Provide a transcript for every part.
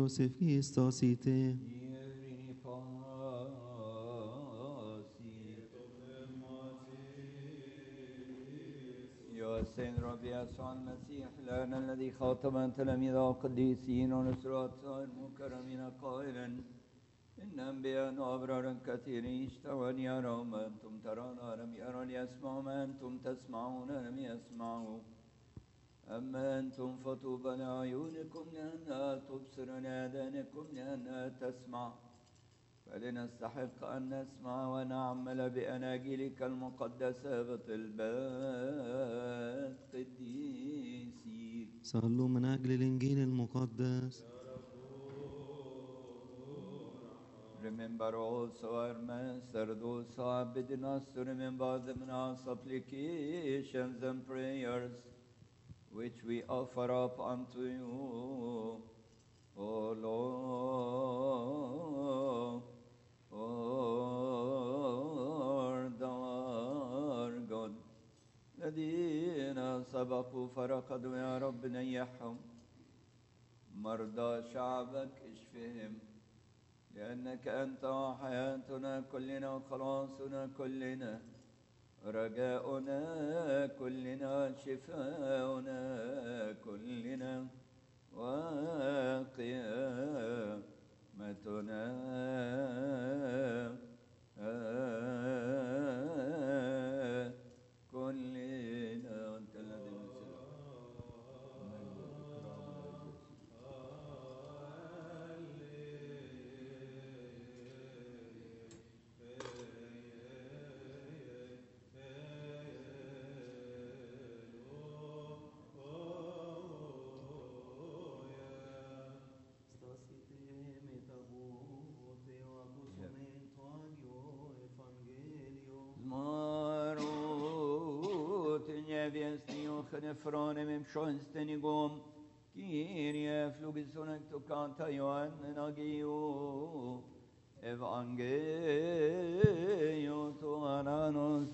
Joseph Christos ite. Ieri pasi. يا سيد ربي يسوع المسيح لنا الذي خاطب تلاميذ القديسين ونسرات المكرمين قائلا إن أنبياء وأبرار كثيرين اشتهوا أن يروا ما أنتم ترون ولم يروا ليسمعوا ما أنتم تسمعون لم يسمعوا أما أنتم فطوبى لعيونكم لأنها تبصر لآذانكم لأنها تسمع فلنستحق أن نسمع ونعمل بأناجيلك المقدسة بطلبات قديسين. صلوا من أجل الإنجيل المقدس. Remember also our Master, those who have bidden us to remember them in our supplications and prayers, which we offer up unto you, O Lord, our God. الذين سبقوا فرقدوا يا رب نيحهم، مرضى شعبك اشفهم، لأنك أنت حياتنا كلنا وخلاصنا كلنا، رجاؤنا كلنا، شفاؤنا كلنا، وقيامتنا كلنا. وأنت الذي مثل المجد والإكرام والعزة. Nefrone mem schönstenigum, Kyrie flugisonent to canta Ioann agio, Evangelio to ananos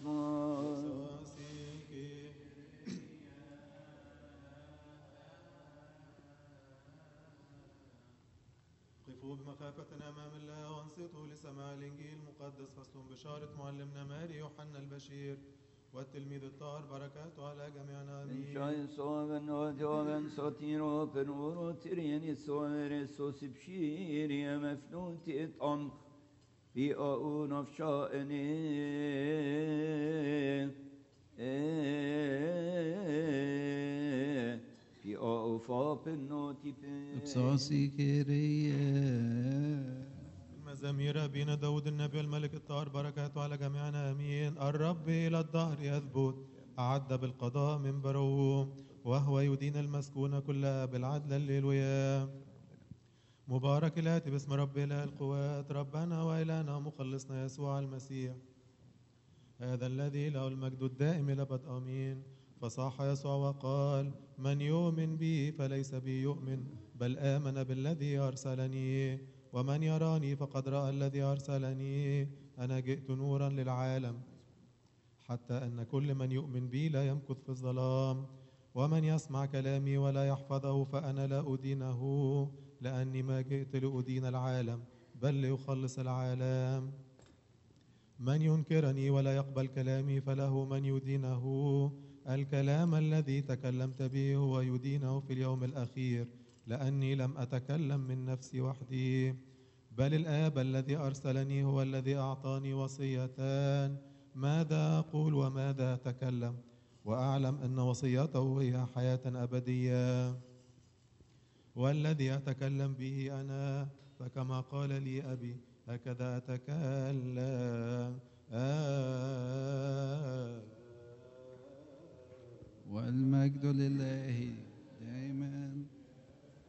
قفوا بمخافة أمام الله وانصتوا لسماع الإنجيل المقدس. فصل بشارة معلمنا ماري يوحنا البشير والتلميذ الطاهر بركاته على جميعنا آمين. شاين صوغن ودوغن سوتيرو بنورو تريني سوير سوسي بشيري مفنوتي اتعمق في أون أفشائني في أوفاق النوتي ابصاصي كيريا. المزامير بين داود النبي والملك الطاهر بركاته على جميعنا آمين. الرب إلى الدهر يثبت، أعد بالقضاء منبره، وهو يدين المسكون كلها بالعدل. الليلويا. مبارك الآتي باسم رب إله القوات، ربنا وإلهنا مخلصنا يسوع المسيح، هذا الذي له المجد الدائم إلى بدء. آمين. فصاح يسوع وقال: من يؤمن بي فليس بي يؤمن، بل آمن بالذي أرسلني، ومن يراني فقد رأى الذي أرسلني. أنا جئت نورا للعالم، حتى أن كل من يؤمن بي لا يمكث في الظلام. ومن يسمع كلامي ولا يحفظه فأنا لا أدينه، لأني ما جئت لأدين العالم بل ليخلص العالم. من ينكرني ولا يقبل كلامي فله من يدينه. الكلام الذي تكلمت به هو يدينه في اليوم الأخير، لأني لم أتكلم من نفسي وحدي، بل الآب الذي أرسلني هو الذي أعطاني وصيتان، ماذا أقول وماذا أتكلم، وأعلم أن وصيته هي حياة أبدية. والذي أتكلم به أنا فكما قال لي أبي هكذا أتكلم. والمجد لله دائما